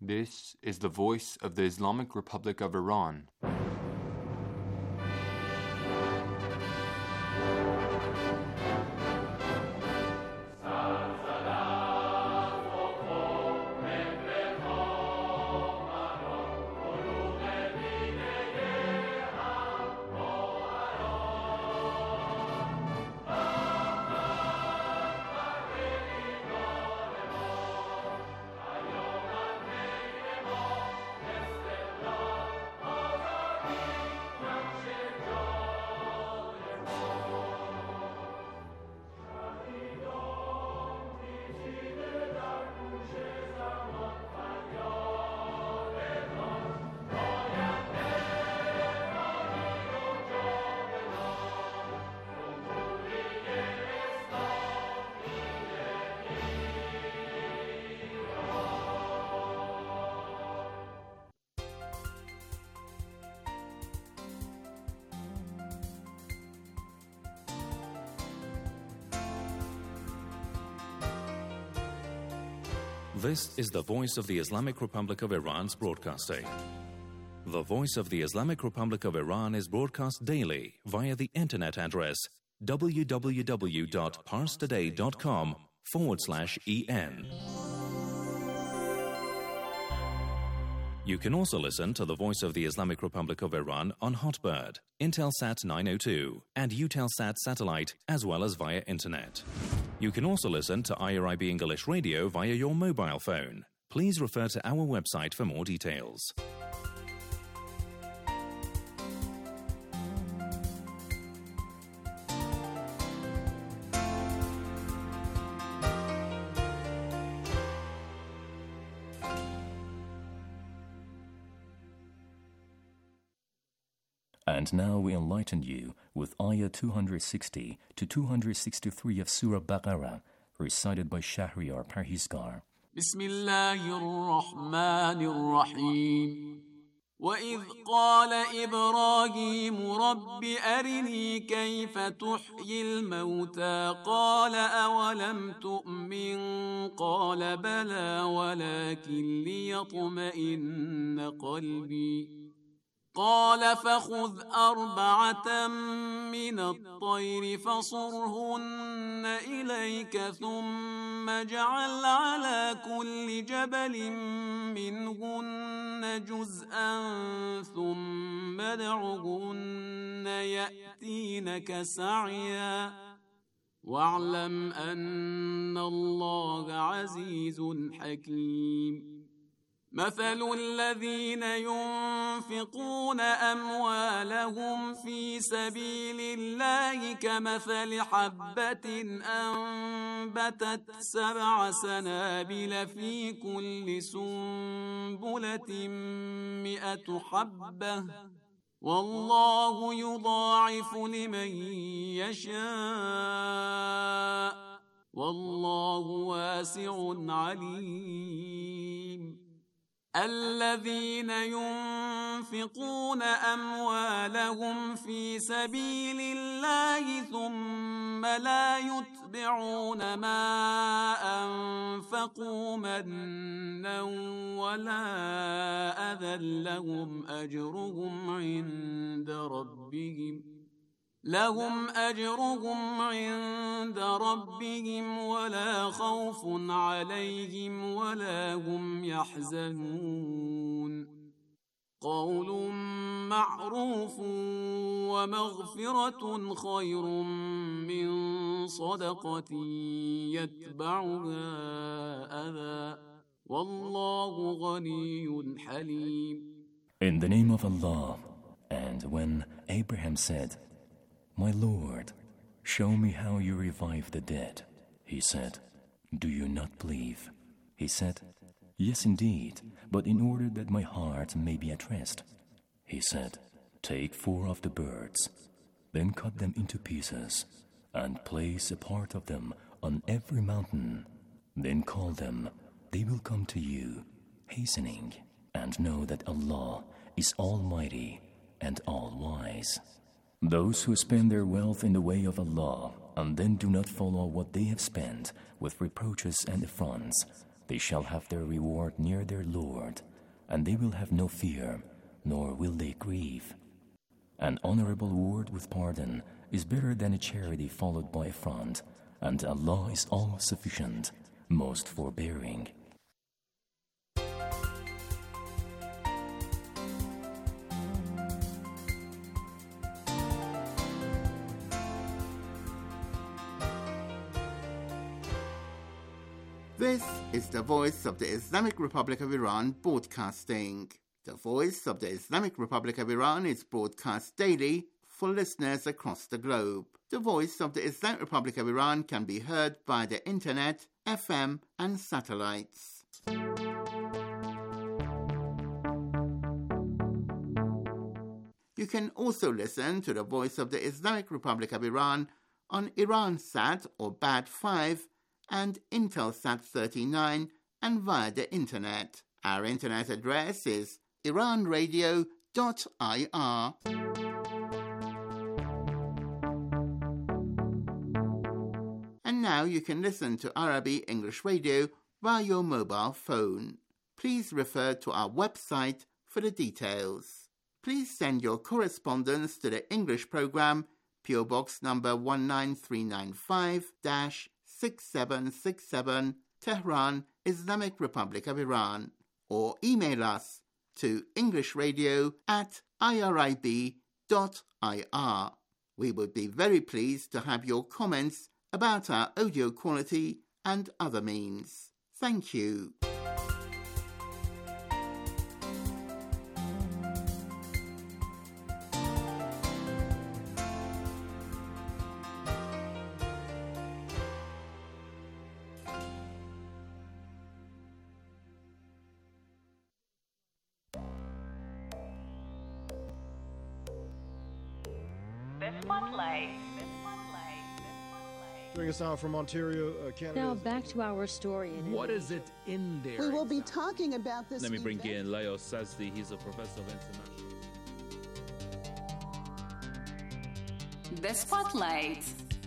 This is the voice of the Islamic Republic of Iran. This is the voice of the Islamic Republic of Iran's broadcasting. The voice of the Islamic Republic of Iran is broadcast daily via the internet address www.parstoday.com/en. You can also listen to the voice of the Islamic Republic of Iran on Hotbird, Intelsat 902, and Eutelsat satellite, as well as via internet. You can also listen to IRIB English Radio via your mobile phone. Please refer to our website for more details. And now we enlighten you with Ayah 260 to 263 of Surah Baqarah, recited by Shahriar Parhizgar. Bismillahir-Rahmanir-Rahim. وَإِذْ قَالَ إِبْرَاهِيمُ رَبِّ أَرِنِي كَيْفَ تُحْيِي الْمَوْتَى قَالَ أَوَلَمْ تُؤْمِنْ قَالَ بَلَى وَلَكِنْ لِيَطْمَئِنَّ قَلْبِي قال فخذ أربعة من الطير فصرهن إليك ثم اجعل على كل جبل منهن جزءا ثم ادعهن يأتينك سعيا واعلم أن الله عزيز حكيم مثل الذين ينفقون أموالهم في سبيل الله كمثل حبة أنبتت 7 سنابل في كل سنبلة 100 حبة والله يضاعف لمن يشاء والله واسع عليم الذين ينفقون أموالهم في سبيل الله ثم لا يتبعون ما أنفقوا منا ولا أذى لهم أجرهم عند ربهم ولا خوف عليهم ولا هم يحزنون قول معروف ومغفرة خير من صدقة يتبعها أذى والله غني حليم. In the name of Allah, and when Abraham said, My Lord, show me how you revive the dead. He said, Do you not believe? He said, Yes, indeed, but in order that my heart may be at rest. He said, Take 4 of the birds, then cut them into pieces, and place a part of them on every mountain. Then call them, they will come to you, hastening, and know that Allah is Almighty and All-Wise. Those who spend their wealth in the way of Allah and then do not follow what they have spent with reproaches and affronts, They shall have their reward near their Lord, and they will have no fear, nor will they grieve. An honorable word with pardon is better than a charity followed by affront, and Allah is all-sufficient, most forbearing. This is the Voice of the Islamic Republic of Iran broadcasting. The Voice of the Islamic Republic of Iran is broadcast daily for listeners across the globe. The Voice of the Islamic Republic of Iran can be heard by the internet, FM and satellites. You can also listen to the Voice of the Islamic Republic of Iran on Iransat or BAD5 and Intelsat 39 and via the internet. Our internet address is iranradio.ir. And now you can listen to Arabi English Radio via your mobile phone. Please refer to our website for the details. Please send your correspondence to the English program, PO Box number 19395-6767, Tehran, Islamic Republic of Iran, or email us to englishradio@irib.ir. We would be very pleased to have your comments about our audio quality and other means. Thank you. Joining us now from Ontario, Canada. Now back to our story. What is it in there? We will be talking about this. Let me bring in Leo Sazdi. He's a professor of international. The Spotlight.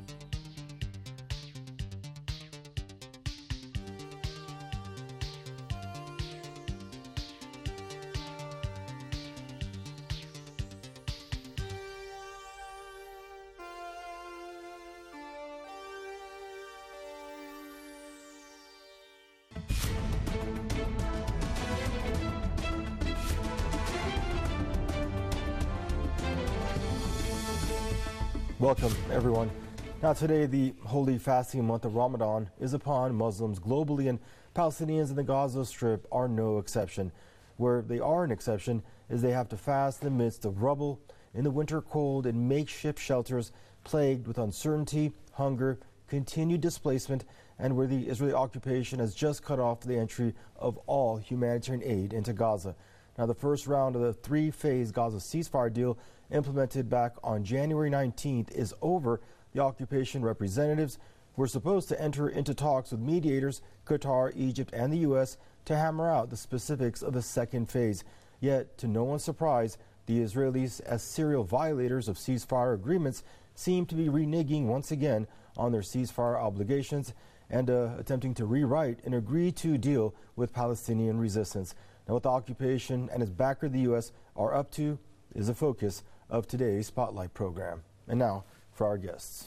Welcome, everyone. Now today, the holy fasting month of Ramadan is upon Muslims globally, and Palestinians in the Gaza Strip are no exception. Where they are an exception is they have to fast in the midst of rubble, in the winter cold, in makeshift shelters plagued with uncertainty, hunger, continued displacement, and where the Israeli occupation has just cut off the entry of all humanitarian aid into Gaza. Now, the first round of the three-phase Gaza ceasefire deal implemented back on January 19th is over. The occupation representatives were supposed to enter into talks with mediators, Qatar, Egypt, and the U.S. to hammer out the specifics of the second phase. Yet, to no one's surprise, the Israelis, as serial violators of ceasefire agreements, seem to be reneging once again on their ceasefire obligations and attempting to rewrite an agreed-to deal with Palestinian resistance. Now, what the occupation and its backer, the U.S., are up to is the focus of today's Spotlight program. And now, for our guests.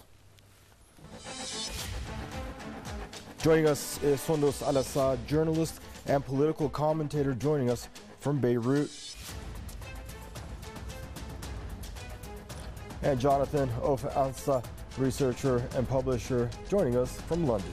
Joining us is Fondos Al-Assad, journalist and political commentator, joining us from Beirut. And Jonathan Ofe-Ansah, researcher and publisher, joining us from London.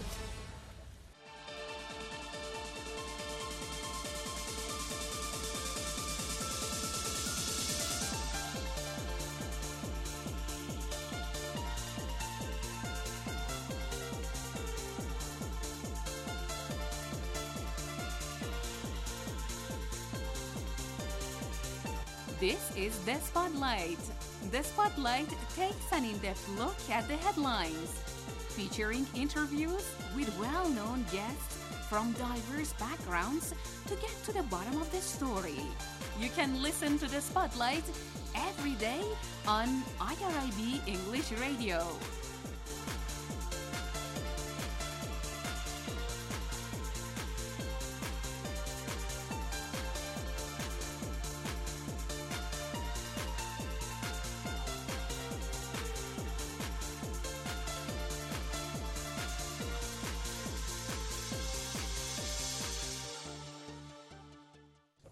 This is The Spotlight. The Spotlight takes an in-depth look at the headlines, featuring interviews with well-known guests from diverse backgrounds to get to the bottom of the story. You can listen to The Spotlight every day on IRIB English Radio.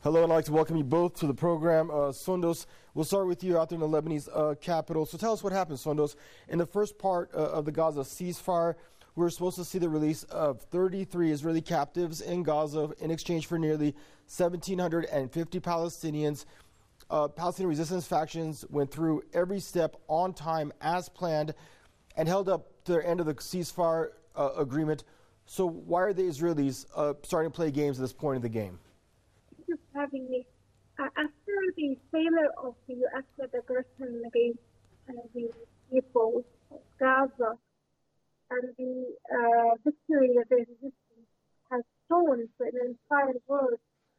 Hello, and I'd like to welcome you both to the program. Sondos, we'll start with you out there in the Lebanese capital. So tell us what happened, Sondos. In the first part of the Gaza ceasefire, we were supposed to see the release of 33 Israeli captives in Gaza in exchange for nearly 1,750 Palestinians. Palestinian resistance factions went through every step on time as planned and held up to the end of the ceasefire agreement. So why are the Israelis starting to play games at this point in the game? Having me. After the failure of the U.S. aggression against the people of Gaza and the victory of the resistance has shown to an entire world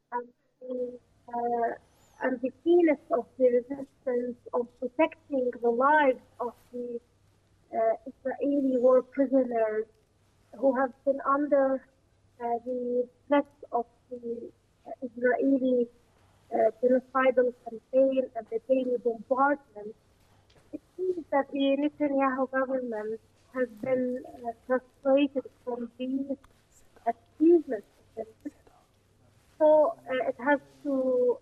and the keenness of the resistance of protecting the lives of the Israeli war prisoners who have been under the threat of the Israeli genocidal campaign and the daily bombardment. It seems that the Netanyahu government has been frustrated from these achievements. So it has to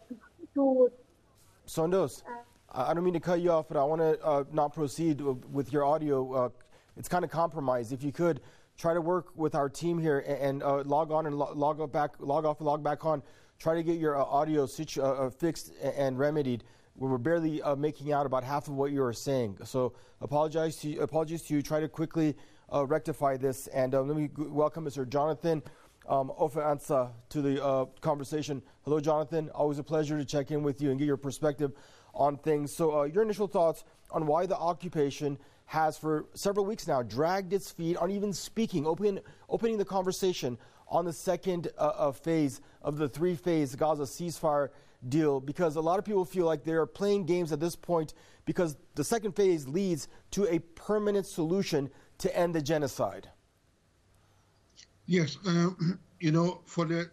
Sondos, I don't mean to cut you off, but I want to not proceed with your audio. It's kind of compromised. If you could try to work with our team here and log on and log off and log back on. Try to get your audio fixed and remedied. We're barely making out about half of what you were saying. So apologies to you. Try to quickly rectify this. And let me welcome Mr. Jonathan Ofe-Ansah to the conversation. Hello, Jonathan. Always a pleasure to check in with you and get your perspective on things. So your initial thoughts on why the occupation has for several weeks now dragged its feet on even speaking, opening the conversation on the second phase of the three-phase Gaza ceasefire deal, because a lot of people feel like they're playing games at this point because the second phase leads to a permanent solution to end the genocide. Yes, for the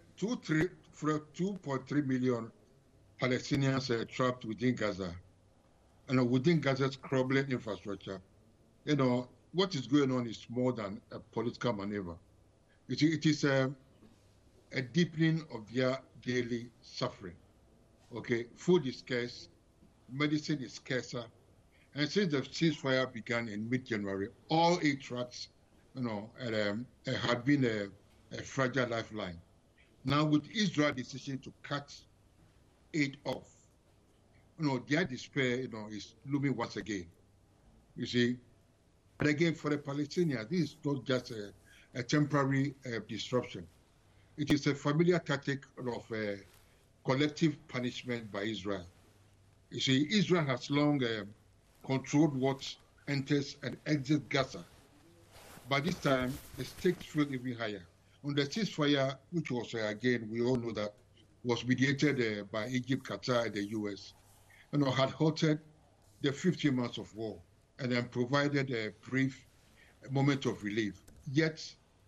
2.3 million Palestinians trapped within Gaza, and within Gaza's crumbling infrastructure, what is going on is more than a political maneuver. It is a deepening of their daily suffering. Okay, food is scarce, medicine is scarcer, and since the ceasefire began in mid-January, all aid trucks, had been a fragile lifeline. Now, with Israel's decision to cut aid off, their despair, is looming once again. You see, and again, for the Palestinians, this is not just a temporary disruption. It is a familiar tactic of collective punishment by Israel. You see, Israel has long controlled what enters and exits Gaza. By this time, the stakes feel even higher. On the ceasefire, which was, again, we all know that, was mediated by Egypt, Qatar, and the U.S., had halted the 15 months of war and then provided a brief moment of relief. Yet,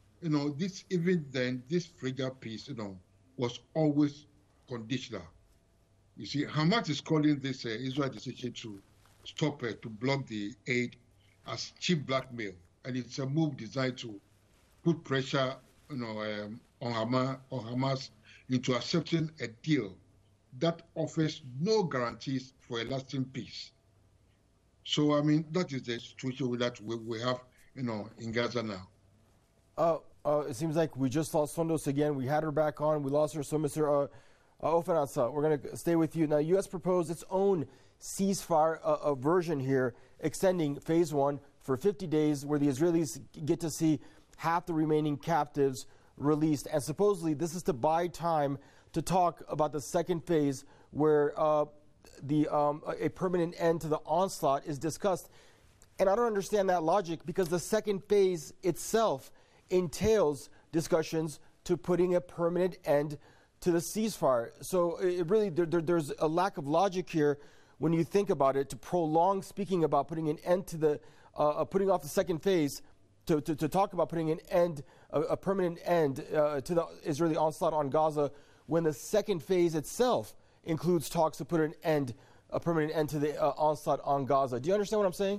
this fragile peace, was always conditional. You see, Hamas is calling this Israel decision to stop it, to block the aid, as cheap blackmail, and it's a move designed to put pressure, on Hamas into accepting a deal that offers no guarantees for a lasting peace. So, that is the situation that we have, in Gaza now. It seems like we just lost Sondos again. We had her back on. We lost her. So, Mr. Ofe-Ansah, we're going to stay with you. Now, U.S. proposed its own ceasefire version here, extending phase one for 50 days, where the Israelis get to see half the remaining captives released. And supposedly this is to buy time to talk about the second phase, where a permanent end to the onslaught is discussed. And I don't understand that logic, because the second phase itself entails discussions to putting a permanent end to the ceasefire. So it really, there's a lack of logic here when you think about it, to prolong speaking about putting an end to the, putting off the second phase, to talk about putting an end, a permanent end to the Israeli onslaught on Gaza, when the second phase itself includes talks to put an end, a permanent end to the onslaught on Gaza. Do you understand what I'm saying?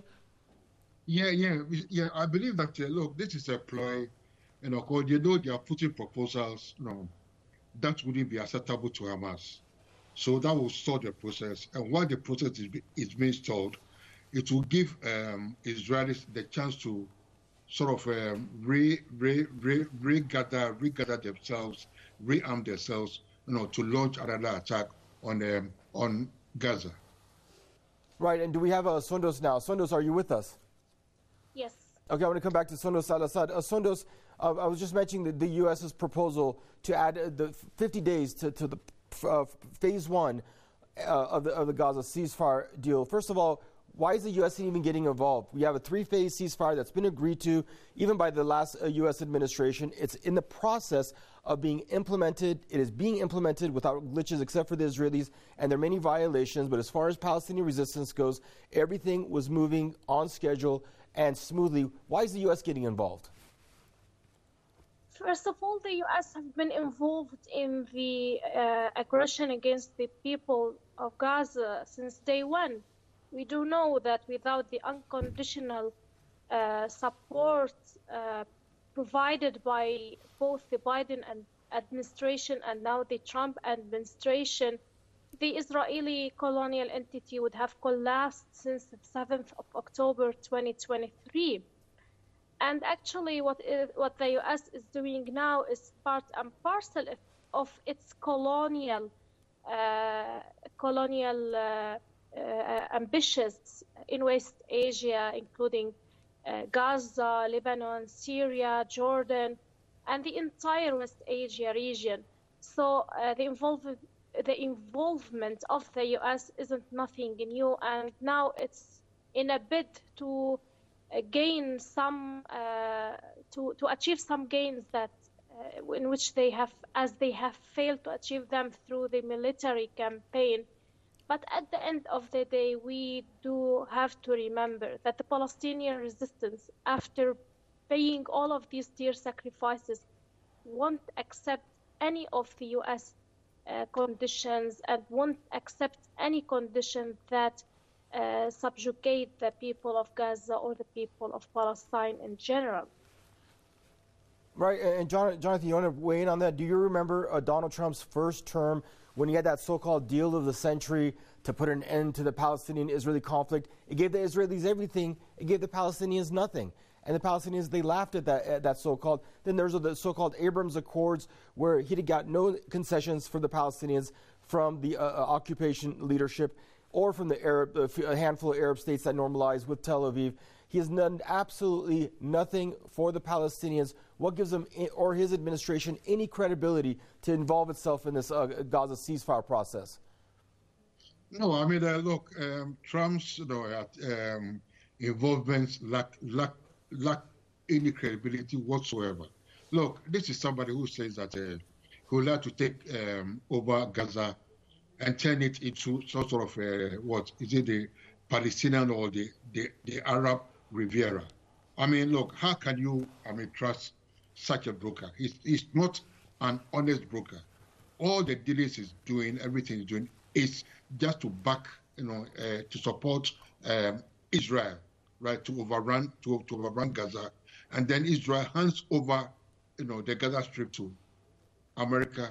Yeah. I believe that, look, this is a ploy, because they are putting proposals, that wouldn't be acceptable to Hamas. So that will stall the process. And while the process is being stalled, it will give Israelis the chance to sort of regather themselves, rearm themselves, to launch another attack on Gaza. Right, and do we have Sundos now? Sundos, are you with us? Yes. Okay, I want to come back to Sundos Al-Assad. Sundos, I was just mentioning the U.S.'s proposal to add the 50 days to the phase one of the Gaza ceasefire deal. First of all, why is the U.S. even getting involved? We have a three-phase ceasefire that's been agreed to even by the last U.S. administration. It's in the process of being implemented. It is being implemented without glitches except for the Israelis, and there are many violations. But as far as Palestinian resistance goes, everything was moving on schedule and smoothly. Why is the U.S. getting involved? First of all, the U.S. has been involved in the aggression against the people of Gaza since day one. We do know that without the unconditional support provided by both the Biden administration and now the Trump administration, the Israeli colonial entity would have collapsed since the 7th of October 2023. And actually what the U.S. is doing now is part and parcel of its colonial ambitions in West Asia, including Gaza, Lebanon, Syria, Jordan, and the entire West Asia region. So the involvement of the U.S. isn't nothing new, and now it's in a bid to gain some, to achieve some gains that in which they have failed to achieve them through the military campaign. But at the end of the day, we do have to remember that the Palestinian resistance, after paying all of these dear sacrifices, won't accept any of the U.S. Conditions and won't accept any condition that subjugate the people of Gaza or the people of Palestine in general. Right, and Jonathan, you want to weigh in on that? Do you remember Donald Trump's first term when he had that so-called deal of the century to put an end to the Palestinian-Israeli conflict? It gave the Israelis everything. It gave the Palestinians nothing. And the Palestinians, they laughed at that so-called. Then there's the so-called Abraham Accords, where he got no concessions for the Palestinians from the occupation leadership or from a handful of Arab states that normalized with Tel Aviv. He has done absolutely nothing for the Palestinians. What gives him or his administration any credibility to involve itself in this Gaza ceasefire process? No, I mean, look, Trump's involvement lack any credibility whatsoever. Look, this is somebody who says that he would like to take over Gaza and turn it into some sort of the Palestinian or the Arab Riviera. I mean, look, how can you trust such a broker? He's not an honest broker. All the dealings he's doing, everything he's doing, is just to back, to support Israel, right? To overrun Gaza, and then Israel hands over, the Gaza Strip to America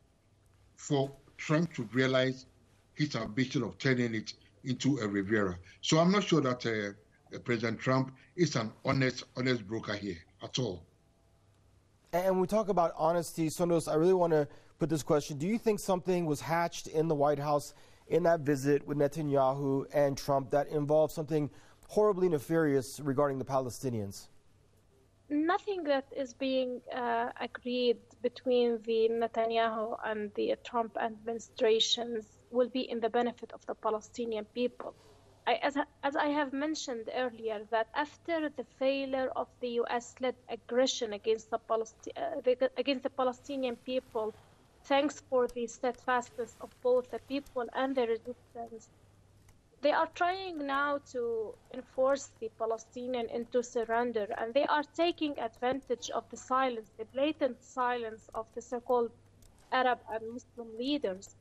for Trump to realize his ambition of turning it into a Riviera. So I'm not sure that President Trump is an honest broker here at all. And when we talk about honesty, Sundos, I really want to put this question. Do you think something was hatched in the White House in that visit with Netanyahu and Trump that involved something horribly nefarious regarding the Palestinians? Nothing that is being agreed between the Netanyahu and the Trump administrations will be in the benefit of the Palestinian people. As I have mentioned earlier, that after the failure of the U.S.-led aggression against the Palestinian people, thanks for the steadfastness of both the people and the resistance, they are trying now to enforce the Palestinian into surrender, and they are taking advantage of the silence, the blatant silence of the so-called Arab and Muslim leaders,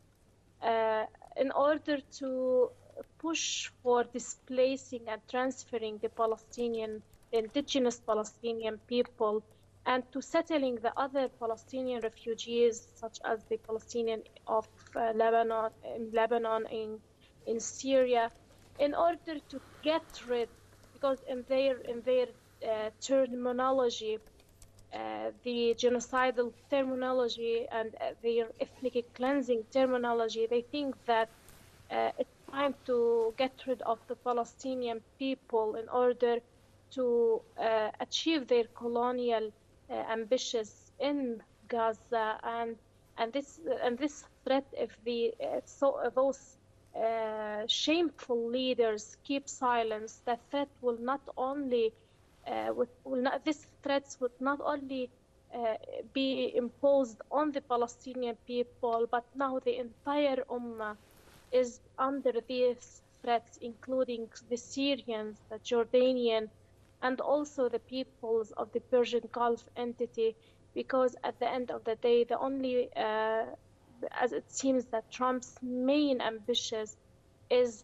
in order to push for displacing and transferring the indigenous Palestinian people and to settling the other Palestinian refugees, such as the Palestinian of Lebanon, in Syria, in order to get rid, because in their terminology, the genocidal terminology and their ethnic cleansing terminology, they think that it's time to get rid of the Palestinian people in order to achieve their colonial ambitions in Gaza, and this threat, if those shameful leaders keep silence, that threat will not only these threats would not only be imposed on the Palestinian people, but now the entire Ummah is under these threats, including the Syrians, the Jordanian, and also the peoples of the Persian Gulf entity, because at the end of the day, the only, as it seems that Trump's main ambition is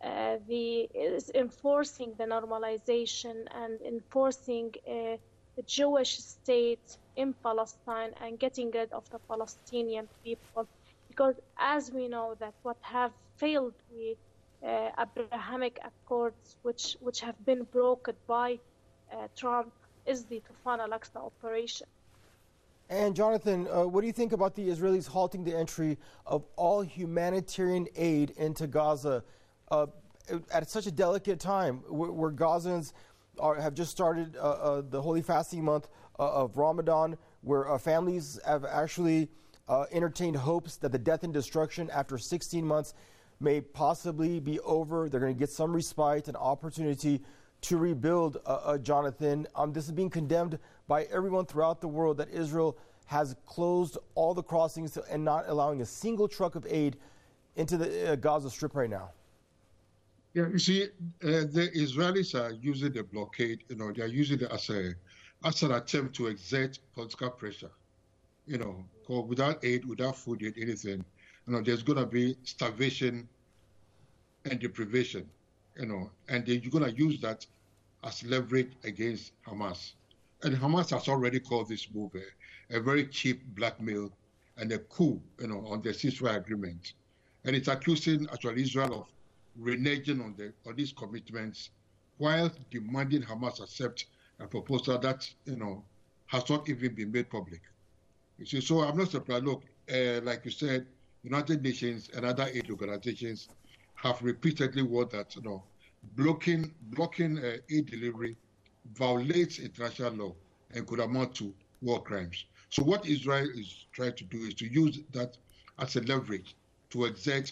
enforcing the normalization and enforcing the Jewish state in Palestine and getting rid of the Palestinian people. Because as we know that what have failed the Abrahamic Accords, which have been brokered by Trump, is the Tufan al-Aqsa operation. And Jonathan, what do you think about the Israelis halting the entry of all humanitarian aid into Gaza at such a delicate time where Gazans have just started the holy fasting month of Ramadan, where families have actually entertained hopes that the death and destruction after 16 months may possibly be over. They're going to get some respite, an opportunity to rebuild, Jonathan. This is being condemned by everyone throughout the world, that Israel has closed all the crossings and not allowing a single truck of aid into the Gaza Strip right now. Yeah, you see, the Israelis are using the blockade, they are using it as an attempt to exert political pressure. Because without aid, without food, anything, there's going to be starvation and deprivation, and you're going to use that as leverage against Hamas. And Hamas has already called this move a very cheap blackmail and a coup, on the ceasefire agreement. And it's accusing actually Israel of reneging on these commitments, while demanding Hamas accept a proposal that, has not even been made public. You see, so I'm not surprised. Look, like you said, United Nations and other aid organizations have repeatedly warned that, blocking aid delivery violates international law and could amount to war crimes. So what Israel is trying to do is to use that as a leverage to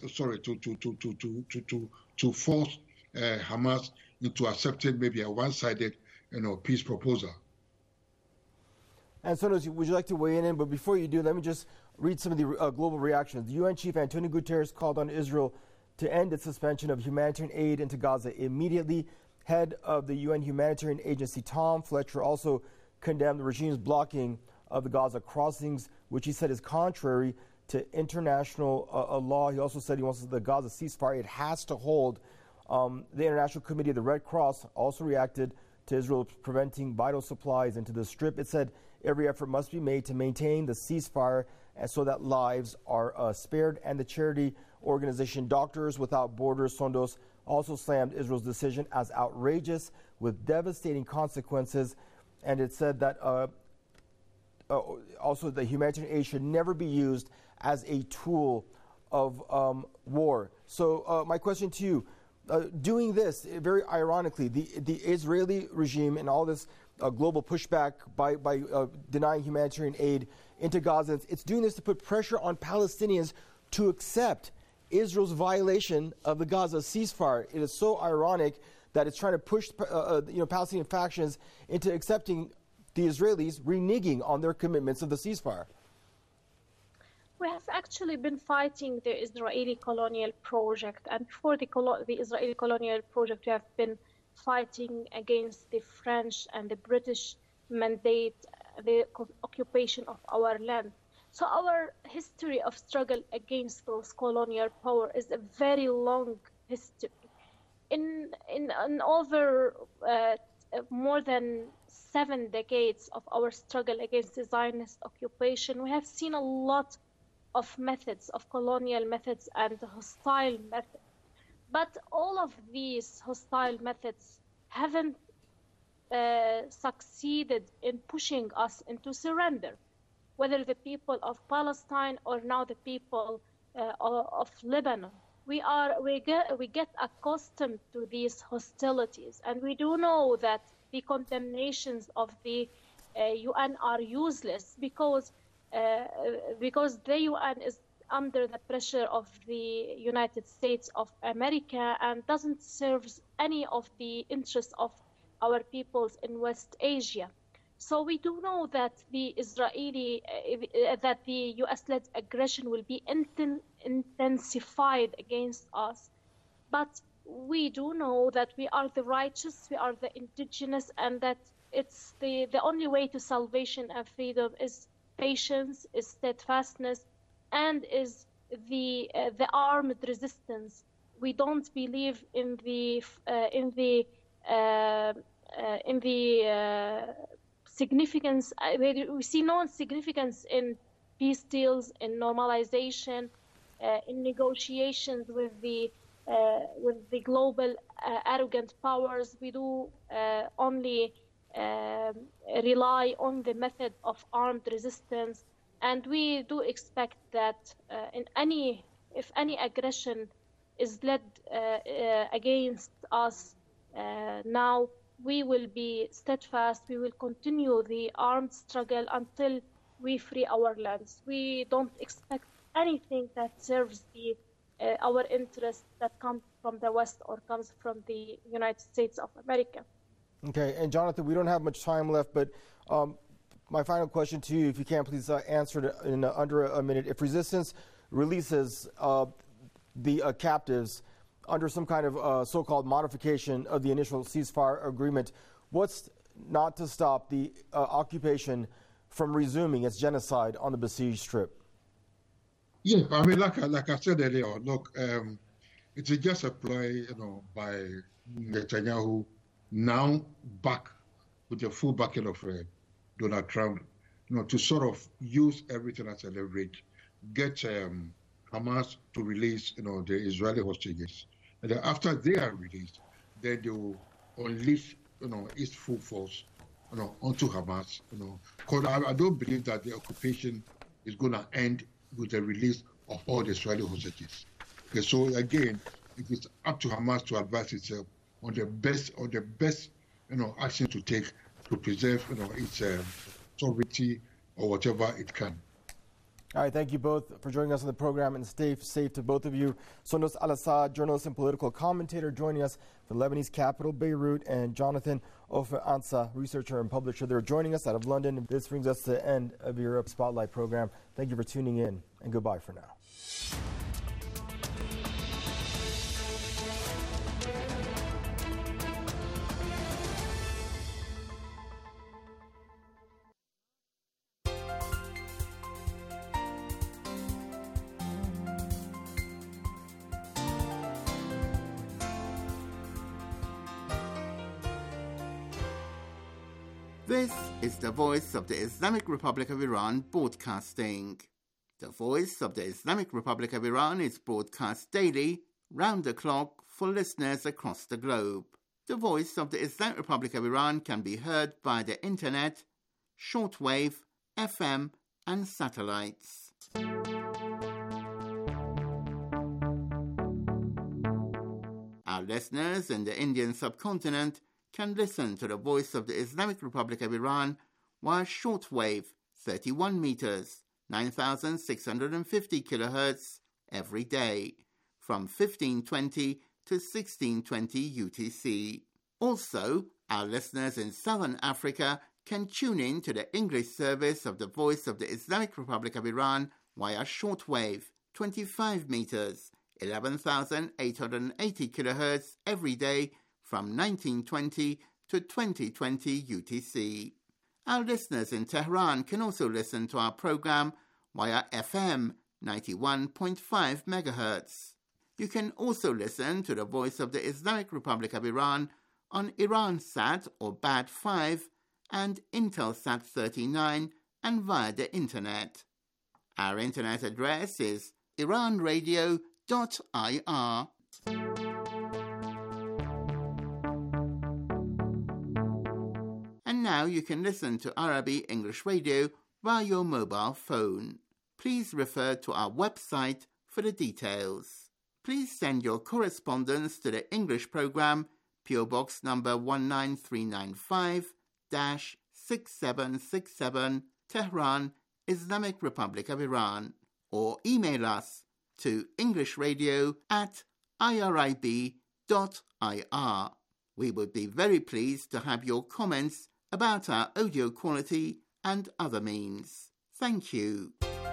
to force Hamas into accepting maybe a one-sided, peace proposal. And Sonos, would you like to weigh in? But before you do, let me just read some of the global reactions. The UN Chief Antonio Guterres called on Israel to end its suspension of humanitarian aid into Gaza immediately. Head of the UN Humanitarian Agency, Tom Fletcher, also condemned the regime's blocking of the Gaza crossings, which he said is contrary to international law. He also said he wants the Gaza ceasefire. It has to hold. The International Committee of the Red Cross also reacted to Israel preventing vital supplies into the Strip. It said every effort must be made to maintain the ceasefire and so that lives are spared. And the charity organization Doctors Without Borders, Sondos, also slammed Israel's decision as outrageous with devastating consequences. And it said that also the humanitarian aid should never be used as a tool of war. So my question to you, doing this, very ironically, the Israeli regime and all this global pushback by denying humanitarian aid into Gaza, it's doing this to put pressure on Palestinians to accept Israel's violation of the Gaza ceasefire. It is so ironic that it's trying to push Palestinian factions into accepting the Israelis reneging on their commitments of the ceasefire. We have actually been fighting the Israeli colonial project, and before the Israeli colonial project, we have been fighting against the French and the British mandate, the occupation of our land. So our history of struggle against those colonial power is a very long history. In over more than 7 decades of our struggle against the Zionist occupation, we have seen a lot of methods, of colonial methods and hostile methods. But all of these hostile methods haven't succeeded in pushing us into surrender, whether the people of Palestine or now the people of Lebanon. We get accustomed to these hostilities, and we do know that the condemnations of the UN are useless because the UN is under the pressure of the United States of America and doesn't serve any of the interests of our peoples in West Asia. So we do know that the US-led aggression will be intensified against us. But we do know that we are the righteous, we are the indigenous, and that it's the only way to salvation and freedom is patience, is steadfastness, and is the armed resistance. We don't believe in the significance. We see no significance in peace deals, in normalization, in negotiations with the global arrogant powers. We do only rely on the method of armed resistance, and we do expect that if any aggression is led against us now, we will be steadfast. We will continue the armed struggle until we free our lands. We don't expect anything that serves our interests that come from the West or comes from the United States of America. Okay, and Jonathan, we don't have much time left, but my final question to you, if you can, please answer it in under a minute. If resistance releases the captives under some kind of so-called modification of the initial ceasefire agreement, what's not to stop the occupation from resuming its genocide on the besieged Strip? Yeah, I mean, like I said earlier, look, it's just a play, by Netanyahu, now back with the full backing of Donald Trump, to sort of use everything as a leverage, get Hamas to release, the Israeli hostages. And then after they are released, then they will unleash, its full force, onto Hamas, Because I don't believe that the occupation is going to end with the release of all the Israeli hostages. Okay, so again, it is up to Hamas to advise itself on the best, action to take to preserve, its sovereignty or whatever it can. All right, thank you both for joining us on the program, and stay safe to both of you. Sonos Al-Assad, journalist and political commentator, joining us from Lebanese capital, Beirut, and Jonathan Ofer Ansah, researcher and publisher. They're joining us out of London. This brings us to the end of Europe Spotlight program. Thank you for tuning in, and goodbye for now. This is the Voice of the Islamic Republic of Iran broadcasting. The Voice of the Islamic Republic of Iran is broadcast daily, round the clock, for listeners across the globe. The Voice of the Islamic Republic of Iran can be heard by the internet, shortwave, FM, and satellites. Our listeners in the Indian subcontinent can listen to the Voice of the Islamic Republic of Iran via shortwave 31 meters, 9,650 kilohertz every day from 1520 to 1620 UTC. Also, our listeners in Southern Africa can tune in to the English service of the Voice of the Islamic Republic of Iran via shortwave 25 meters, 11,880 kilohertz every day from 1920 to 2020 UTC. Our listeners in Tehran can also listen to our program via FM 91.5 MHz. You can also listen to the Voice of the Islamic Republic of Iran on Iransat or BAD5 and Intelsat 39 and via the internet. Our internet address is iranradio.ir. And now you can listen to Arabic English Radio via your mobile phone. Please refer to our website for the details. Please send your correspondence to the English program, PO Box number 19395-6767, Tehran, Islamic Republic of Iran, or email us to englishradio@irib.ir. We would be very pleased to have your comments about our audio quality and other means. Thank you.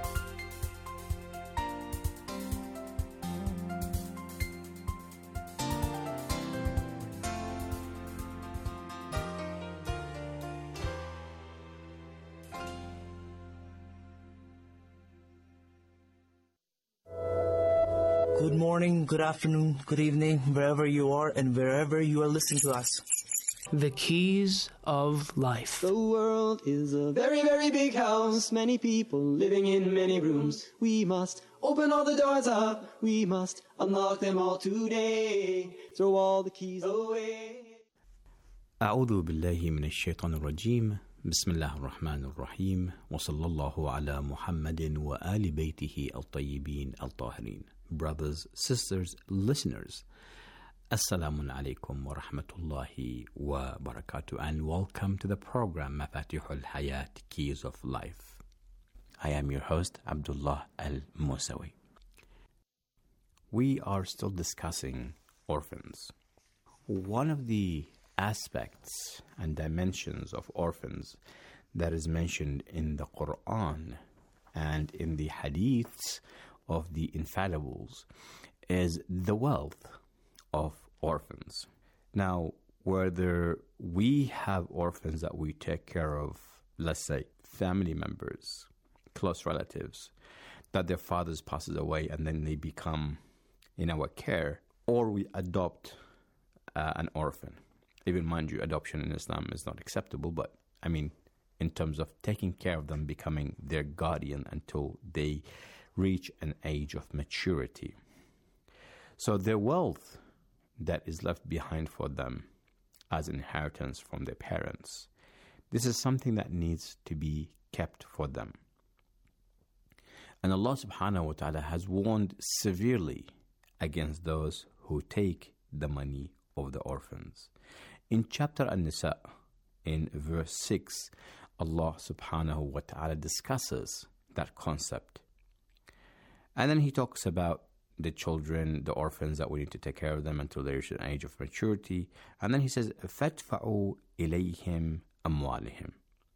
Good morning, good afternoon, good evening, wherever you are and wherever you are listening to us. The keys of life. The world is a very, very big house. Many people living in many rooms. We must open all the doors up. We must unlock them all today. Throw all the keys away. أعوذ بالله من الشيطان الرجيم. بسم الله الرحمن الرحيم. وصلى الله على محمد وآل بيته الطيبين الطاهرين. Brothers, sisters, listeners, Assalamu alaikum wa rahmatullahi wa barakatuh, and welcome to the program Mafatihul Hayat, Keys of Life. I am your host, Abdullah Al-Musawi. We are still discussing orphans. One of the aspects and dimensions of orphans that is mentioned in the Quran and in the hadiths of the infallibles is the wealth of orphans. Now, whether we have orphans that we take care of, let's say family members, close relatives, that their fathers passes away and then they become in our care, or we adopt an orphan. Even mind you, adoption in Islam is not acceptable, but I mean, in terms of taking care of them, becoming their guardian until they reach an age of maturity. So their wealth that is left behind for them as inheritance from their parents, this is something that needs to be kept for them. And Allah subhanahu wa ta'ala has warned severely against those who take the money of the orphans. In chapter An-Nisa, in verse 6, Allah subhanahu wa ta'ala discusses that concept. And then He talks about the children, the orphans, that we need to take care of them until they reach an age of maturity. And then He says, فَادْفَعُوا إِلَيْهِمْ أَمْوَالِهِمْ.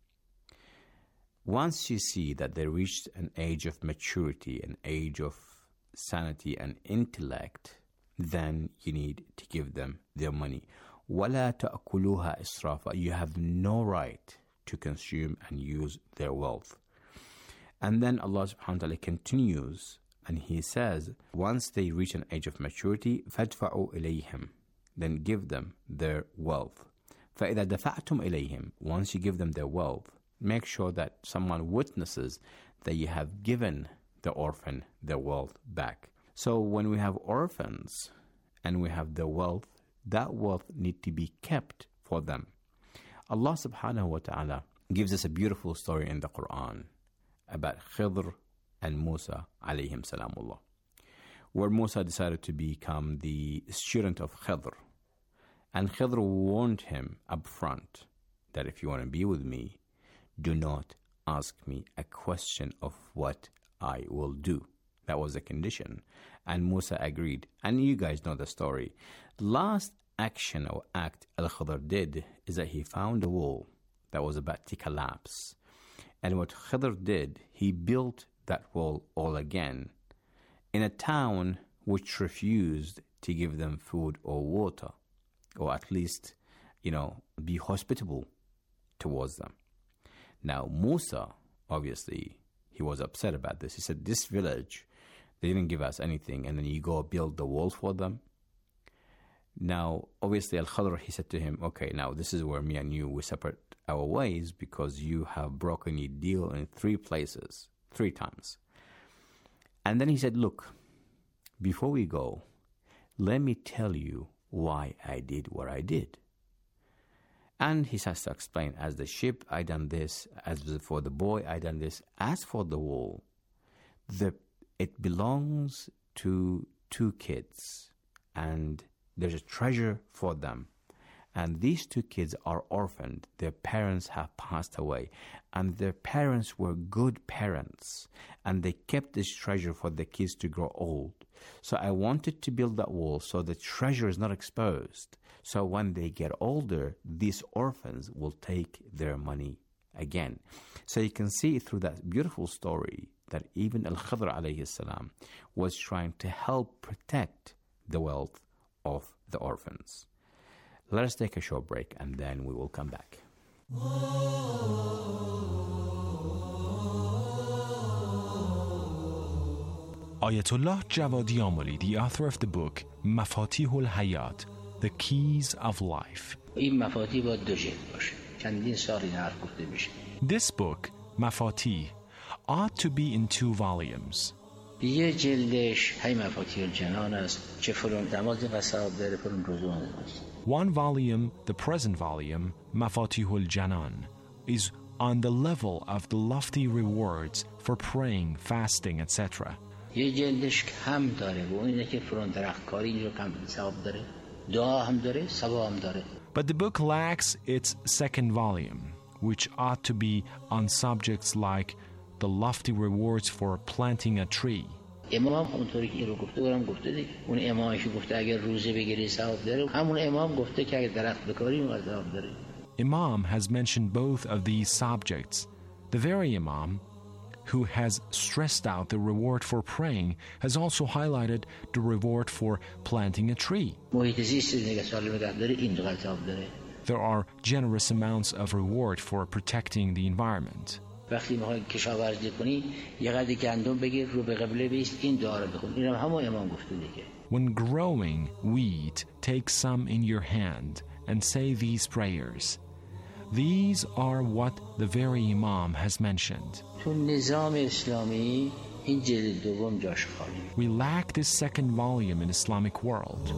Once you see that they reached an age of maturity, an age of sanity and intellect, then you need to give them their money. وَلَا تَأْكُلُوهَا إِسْرَافًا. You have no right to consume and use their wealth. And then Allah subhanahu wa ta'ala continues and He says, once they reach an age of maturity, فَادْفَعُوا إِلَيْهِمْ. Then give them their wealth. فَإِذَا دَفَعْتُمْ إِلَيْهِمْ. Once you give them their wealth, make sure that someone witnesses that you have given the orphan their wealth back. So when we have orphans and we have their wealth, that wealth need to be kept for them. Allah subhanahu wa ta'ala gives us a beautiful story in the Quran about Khidr and Musa alayhim salamullah, where Musa decided to become the student of Khidr. And Khidr warned him up front that if you want to be with me, do not ask me a question of what I will do. That was the condition. And Musa agreed. And you guys know the story. Last action or act Al-Khidr did is that he found a wall that was about to collapse. And what Khidr did, he built that wall all again in a town which refused to give them food or water, or at least, be hospitable towards them. Now, Musa, obviously, he was upset about this. He said, this village, they didn't give us anything, and then you go build the wall for them. Now, obviously, Al-Khadr, he said to him, okay, now this is where me and you, we separate our ways because you have broken your deal in 3 places, 3 times. And then he said, look, before we go, let me tell you why I did what I did. And he starts to explain, as the ship, I done this. As for the boy, I done this. As for the wall, it belongs to 2 kids, and there's a treasure for them. And these 2 kids are orphaned. Their parents have passed away. And their parents were good parents. And they kept this treasure for the kids to grow old. So I wanted to build that wall so the treasure is not exposed. So when they get older, these orphans will take their money again. So you can see through that beautiful story that even Al-Khadr alayhi salam was trying to help protect the wealth of the orphans. Let us take a short break and then we will come back. Ayatollah Javadi Amoli, the author of the book Mafatihul Hayat, The Keys of Life. This book, Mafatih, ought to be in 2 volumes. One volume, the present volume, Mafatihul Janan, is on the level of the lofty rewards for praying, fasting, etc. But the book lacks its second volume, which ought to be on subjects like the lofty rewards for planting a tree. Imam has mentioned both of these subjects. The very Imam who has stressed out the reward for praying has also highlighted the reward for planting a tree. There are generous amounts of reward for protecting the environment. When growing wheat, take some in your hand and say these prayers. These are what the very Imam has mentioned. We lack this second volume in Islamic world.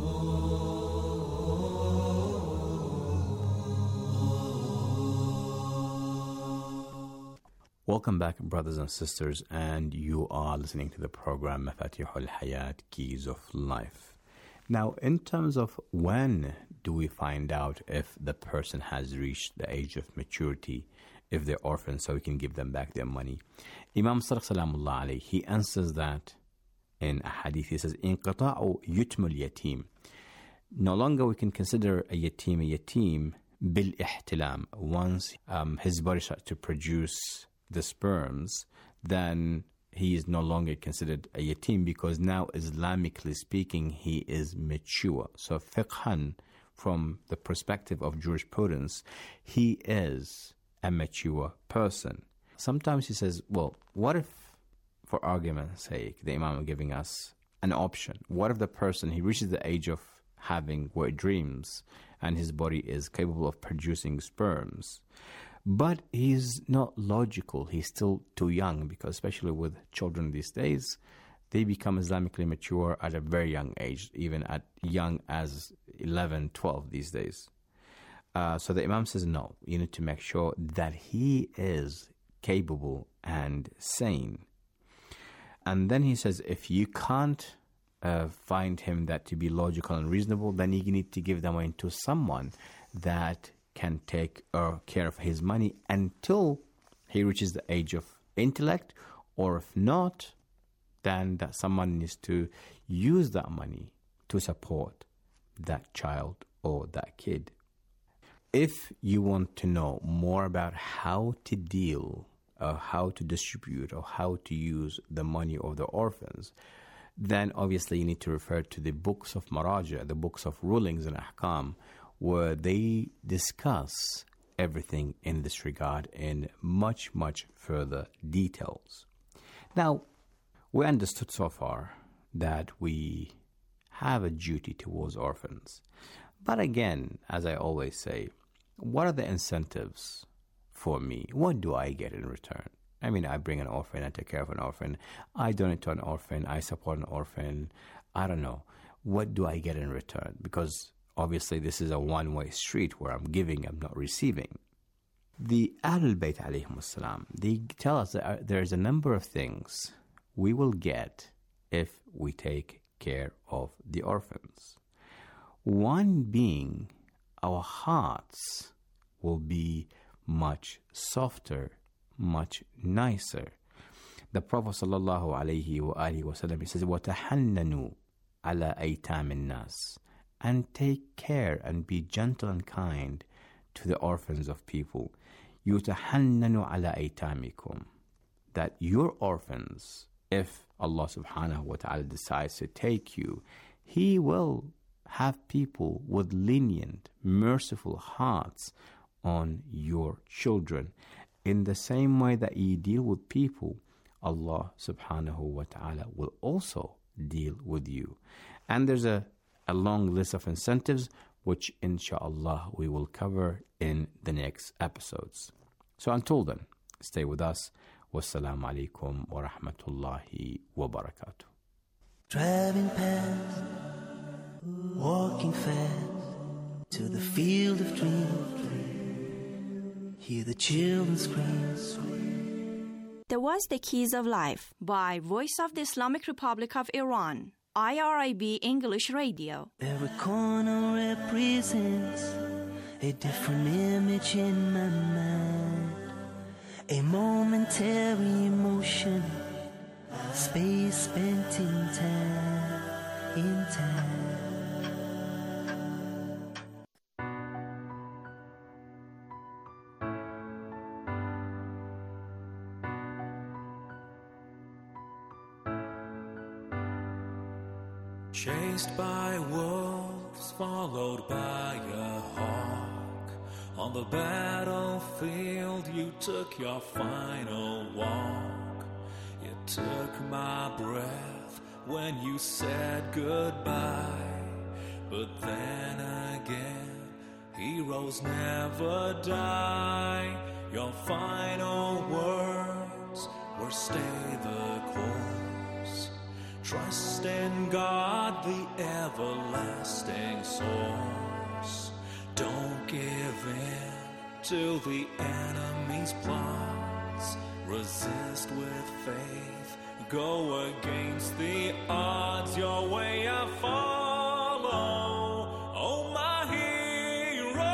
Welcome back, brothers and sisters, and you are listening to the program Mafatihul Hayat, Keys of Life. Now, in terms of when do we find out if the person has reached the age of maturity, if they're orphans, so we can give them back their money? Imam Sadiq Salamullah alayhi, he answers that in a hadith. He says, Inqata'u yutmul yatim. No longer we can consider a yatim bil ihtilam. Once his body starts to produce the sperms, then he is no longer considered a yatim, because now, Islamically speaking, he is mature. So fiqhan, from the perspective of jurisprudence, he is a mature person. Sometimes he says, well, what if, for argument's sake, the Imam is giving us an option? What if the person, he reaches the age of having wet dreams and his body is capable of producing sperms, but he's not logical, he's still too young, because especially with children these days, they become Islamically mature at a very young age, even at young as 11, 12 these days. So the Imam says, no, you need to make sure that he is capable and sane. And then he says, if you can't find him that to be logical and reasonable, then you need to give them away to someone that can take care of his money until he reaches the age of intellect, or if not, then that someone needs to use that money to support that child or that kid. If you want to know more about how to deal, or how to distribute, or how to use the money of the orphans, then obviously you need to refer to the books of Maraja, the books of rulings and ahkam, where they discuss everything in this regard in much, much further details. Now, we understood so far that we have a duty towards orphans. But again, as I always say, what are the incentives for me? What do I get in return? I mean, I bring an orphan, I take care of an orphan, I donate to an orphan, I support an orphan. I don't know. What do I get in return? Because obviously this is a one-way street where I'm giving, I'm not receiving. The Ahlul Bayt alayhimus salam, they tell us that there's a number of things we will get if we take care of the orphans. One being, our hearts will be much softer, much nicer. The Prophet sallallahu alayhi wa alihi wa sallam, he says, وَتَحَنَّنُوا عَلَى أَيْتَامِ النَّاسِ, and take care and be gentle and kind to the orphans of people. يُتَحَنَّنُوا عَلَى أَيْتَامِكُمْ, that your orphans, if Allah subhanahu wa ta'ala decides to take you, He will have people with lenient, merciful hearts on your children. In the same way that you deal with people, Allah subhanahu wa ta'ala will also deal with you. And there's a long list of incentives, which inshallah we will cover in the next episodes. So until then, stay with us. Wassalamu alaikum wa rahmatullahi wa barakatuh. Driving past, walking fast to the field of dreams. Hear the children scream. That was The Keys of Life by Voice of the Islamic Republic of Iran, IRIB English Radio. Every corner represents a different image in my mind. A momentary emotion, space spent in time. Chased by wolves, followed by a hawk. On the battlefield, you took your final walk. You took my breath when you said goodbye. But then again, heroes never die. Your final words were stay the course. Trust in God, the everlasting source. Don't give in to the enemy's plots. Resist with faith. Go against the odds. Your way I follow. Oh, my hero.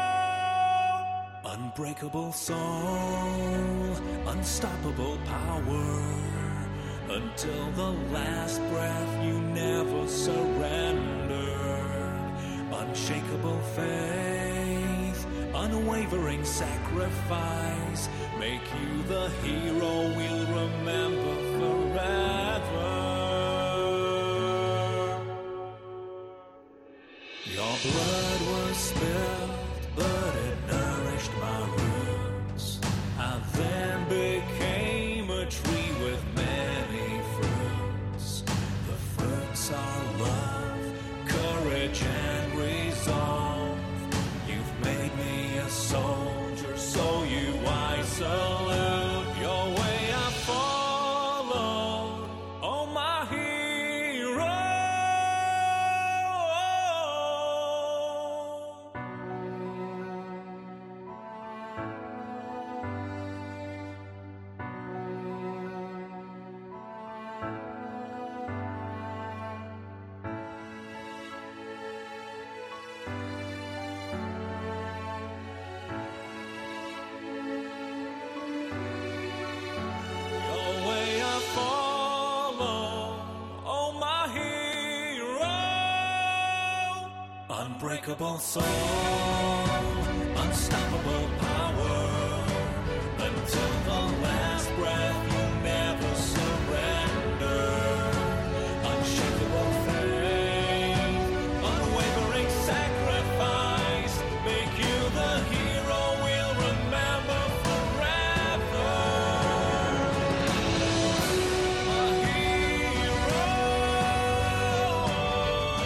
Unbreakable soul. Unstoppable power. Until the last breath you never surrendered. Unshakable faith, unwavering sacrifice, make you the hero we'll remember forever. Your blood was spilled, but it nourished my roots. I then became a tree with many fruits. The fruits are love, courage, and resolve. You've made me a soldier, so you I salute. Your way I follow, oh my hero. Unbreakable soul, unstoppable power, until the last breath you never surrender. Unshakable faith, unwavering sacrifice, make you the hero we'll remember forever. A hero.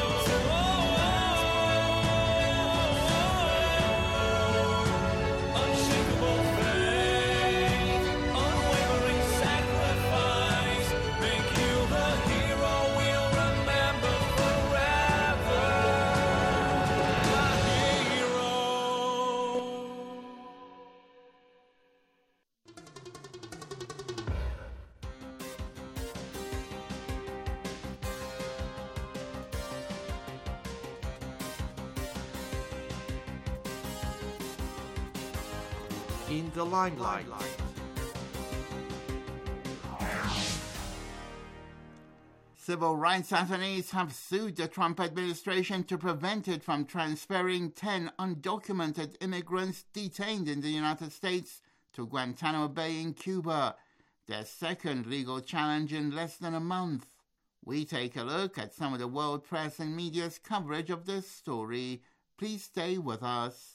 in the limelight. Civil rights attorneys have sued the Trump administration to prevent it from transferring 10 undocumented immigrants detained in the United States to Guantanamo Bay in Cuba, their second legal challenge in less than a month. We take a look at some of the world press and media's coverage of this story. Please stay with us.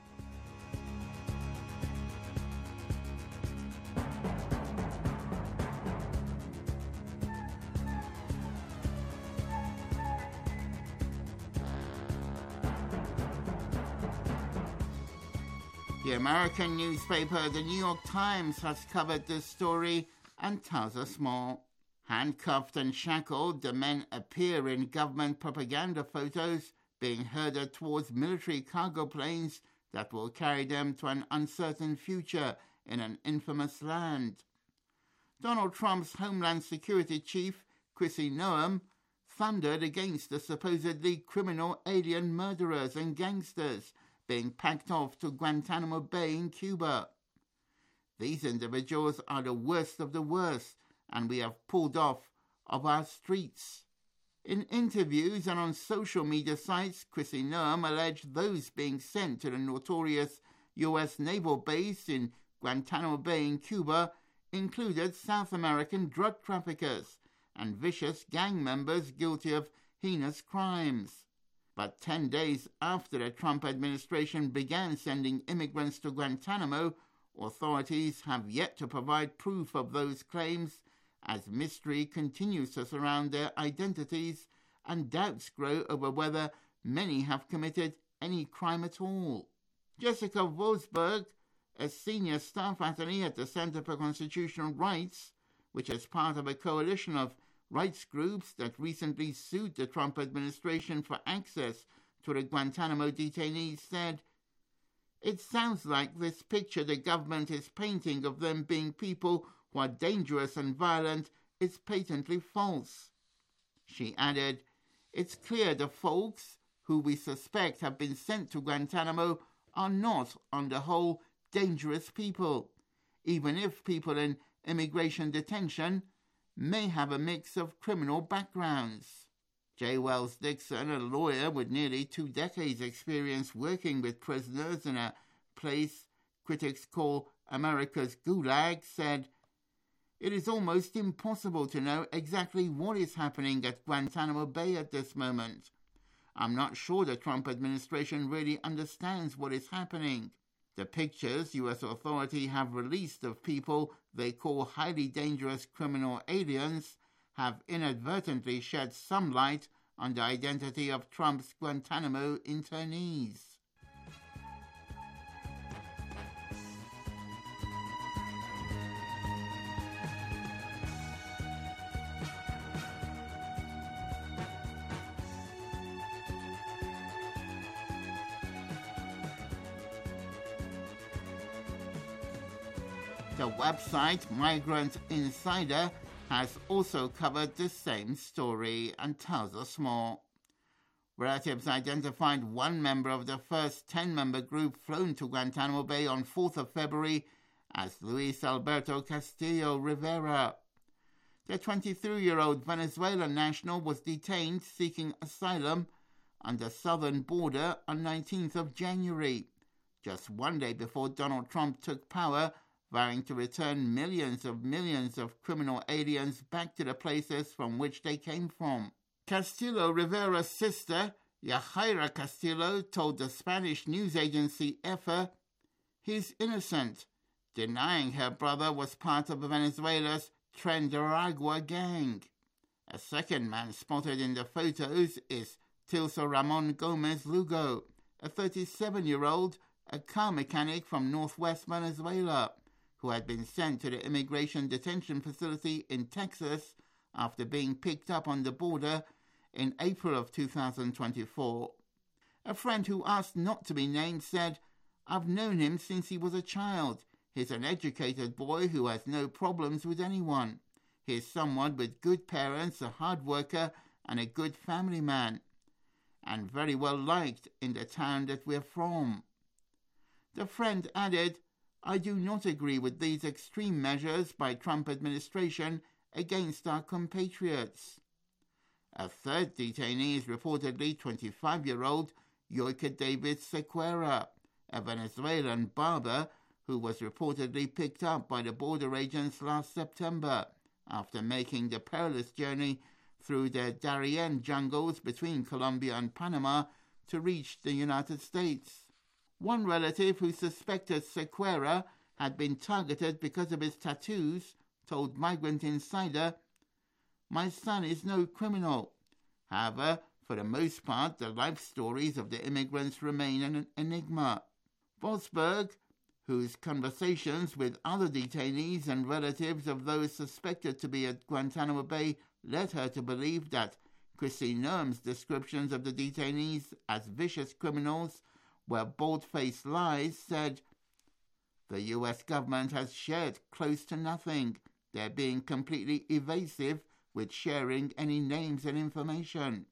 The American newspaper The New York Times has covered this story and tells us more. Handcuffed and shackled, the men appear in government propaganda photos being herded towards military cargo planes that will carry them to an uncertain future in an infamous land. Donald Trump's Homeland Security Chief, Kristi Noem, thundered against the supposedly criminal alien murderers and gangsters being packed off to Guantanamo Bay in Cuba. These individuals are the worst of the worst, and we have pulled off of our streets. In interviews and on social media sites, Kristi Noem alleged those being sent to the notorious U.S. naval base in Guantanamo Bay in Cuba included South American drug traffickers and vicious gang members guilty of heinous crimes. But 10 days after the Trump administration began sending immigrants to Guantanamo, authorities have yet to provide proof of those claims as mystery continues to surround their identities and doubts grow over whether many have committed any crime at all. Jessica Vosberg, a senior staff attorney at the Center for Constitutional Rights, which is part of a coalition of rights groups that recently sued the Trump administration for access to the Guantanamo detainees, said, "It sounds like this picture the government is painting of them being people who are dangerous and violent is patently false." She added, "It's clear the folks who we suspect have been sent to Guantanamo are not, on the whole, dangerous people, even if people in immigration detention may have a mix of criminal backgrounds." J. Wells Dixon, a lawyer with nearly 2 decades' experience working with prisoners in a place critics call America's Gulag, said, "It is almost impossible to know exactly what is happening at Guantanamo Bay at this moment. I'm not sure the Trump administration really understands what is happening. The pictures U.S. authorities have released of people they call highly dangerous criminal aliens have inadvertently shed some light on the identity of Trump's Guantanamo internees." The website Migrant Insider has also covered the same story and tells us more. Relatives identified one member of the first 10-member group flown to Guantanamo Bay on 4th of February as Luis Alberto Castillo Rivera. The 23-year-old Venezuelan national was detained seeking asylum on the southern border on 19th of January, just one day before Donald Trump took power, vowing to return millions of criminal aliens back to the places from which they came from. Castillo Rivera's sister, Yajaira Castillo, told the Spanish news agency EFE, "He's innocent," denying her brother was part of Venezuela's Tren de Aragua gang. A second man spotted in the photos is Tilso Ramon Gomez Lugo, a 37-year-old, a car mechanic from northwest Venezuela, who had been sent to the immigration detention facility in Texas after being picked up on the border in April of 2024. A friend who asked not to be named said, "I've known him since he was a child. He's an educated boy who has no problems with anyone. He's someone with good parents, a hard worker, and a good family man, and very well liked in the town that we're from." The friend added, I do not agree with these extreme measures by Trump administration against our compatriots. A third detainee is reportedly 25-year-old Yoika David Sequeira, a Venezuelan barber who was reportedly picked up by the border agents last September after making the perilous journey through the Darien jungles between Colombia and Panama to reach the United States. One relative who suspected Sequeira had been targeted because of his tattoos told Migrant Insider, "My son is no criminal." However, for the most part, the life stories of the immigrants remain an enigma. Bosberg, whose conversations with other detainees and relatives of those suspected to be at Guantanamo Bay led her to believe that Kristi Noem's descriptions of the detainees as vicious criminals were bold-faced lies, said, "The U.S. government has shared close to nothing. They're being completely evasive with sharing any names and information."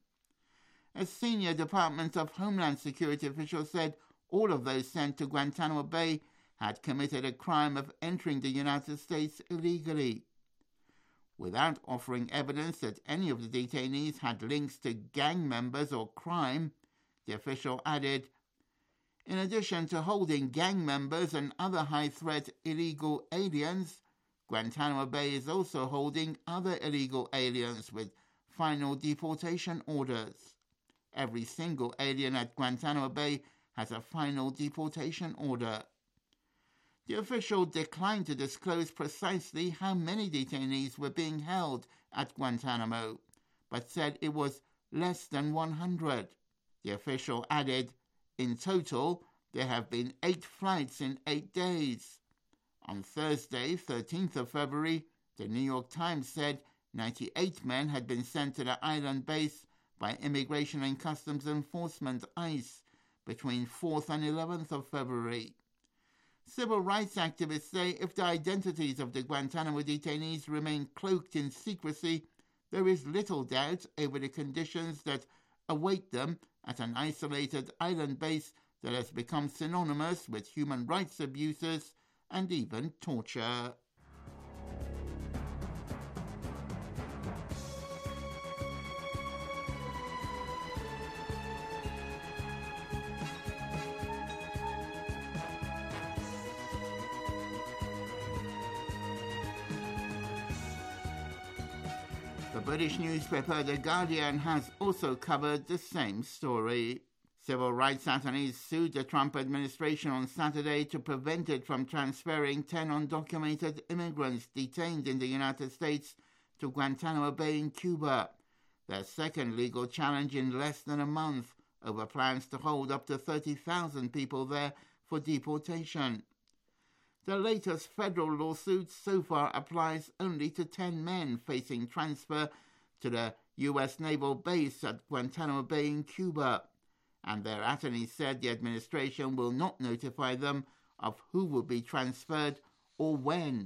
A senior Department of Homeland Security official said all of those sent to Guantanamo Bay had committed a crime of entering the United States illegally. Without offering evidence that any of the detainees had links to gang members or crime, the official added, "In addition to holding gang members and other high-threat illegal aliens, Guantanamo Bay is also holding other illegal aliens with final deportation orders. Every single alien at Guantanamo Bay has a final deportation order." The official declined to disclose precisely how many detainees were being held at Guantanamo, but said it was less than 100. The official added, "In total, there have been 8 flights in 8 days. On Thursday, 13th of February, the New York Times said 98 men had been sent to the island base by Immigration and Customs Enforcement, ICE, between 4th and 11th of February. Civil rights activists say if the identities of the Guantanamo detainees remain cloaked in secrecy, there is little doubt over the conditions that await them at an isolated island base that has become synonymous with human rights abuses and even torture. The British newspaper The Guardian has also covered the same story. Civil rights attorneys sued the Trump administration on Saturday to prevent it from transferring 10 undocumented immigrants detained in the United States to Guantanamo Bay in Cuba, their second legal challenge in less than a month over plans to hold up to 30,000 people there for deportation. The latest federal lawsuit so far applies only to 10 men facing transfer to the U.S. naval base at Guantanamo Bay in Cuba, and their attorneys said the administration will not notify them of who will be transferred or when.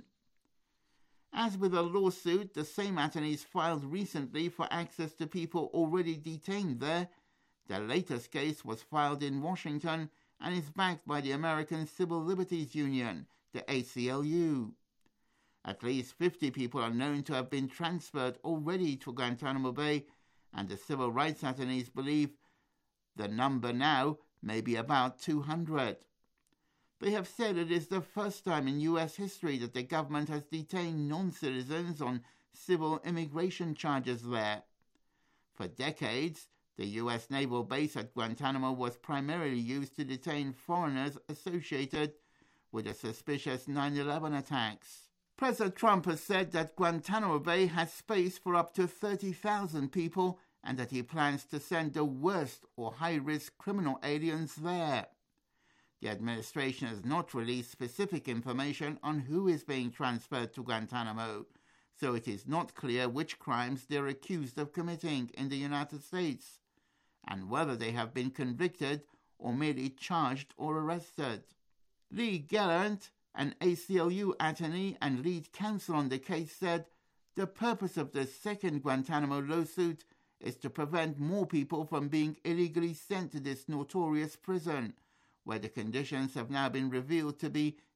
As with a lawsuit the same attorneys filed recently for access to people already detained there, the latest case was filed in Washington and is backed by the American Civil Liberties Union, the ACLU. At least 50 people are known to have been transferred already to Guantanamo Bay, and the civil rights attorneys believe the number now may be about 200. They have said it is the first time in U.S. history that the government has detained non-citizens on civil immigration charges there. For decades, the U.S. naval base at Guantanamo was primarily used to detain foreigners associated with the suspicious 9/11 attacks. President Trump has said that Guantanamo Bay has space for up to 30,000 people and that he plans to send the worst or high-risk criminal aliens there. The administration has not released specific information on who is being transferred to Guantanamo, so it is not clear which crimes they are accused of committing in the United States, and whether they have been convicted or merely charged or arrested. Lee Gallant, an ACLU attorney and lead counsel on the case, said the purpose of the second Guantanamo lawsuit is to prevent more people from being illegally sent to this notorious prison, where the conditions have now been revealed to be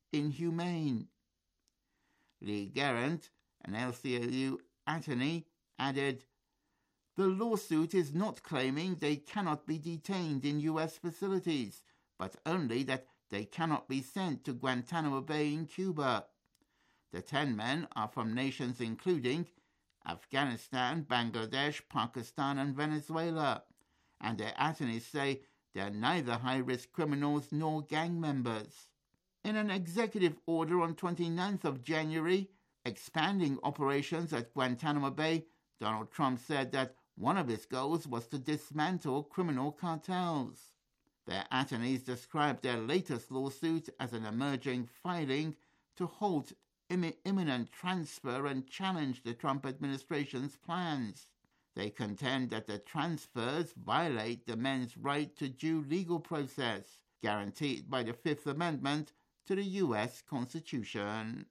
inhumane. Lee Garant, an ACLU attorney, added, "The lawsuit is not claiming they cannot be detained in U.S. facilities, but only that they cannot be sent to Guantanamo Bay in Cuba. The 10 men are from nations including Afghanistan, Bangladesh, Pakistan and Venezuela, and their attorneys say they're neither high-risk criminals nor gang members." In an executive order on 29th of January, expanding operations at Guantanamo Bay, Donald Trump said that one of his goals was to dismantle criminal cartels. Their attorneys described their latest lawsuit as an emerging filing to halt imminent transfer and challenge the Trump administration's plans. They contend that the transfers violate the men's right to due legal process, guaranteed by the Fifth Amendment to the U.S. Constitution.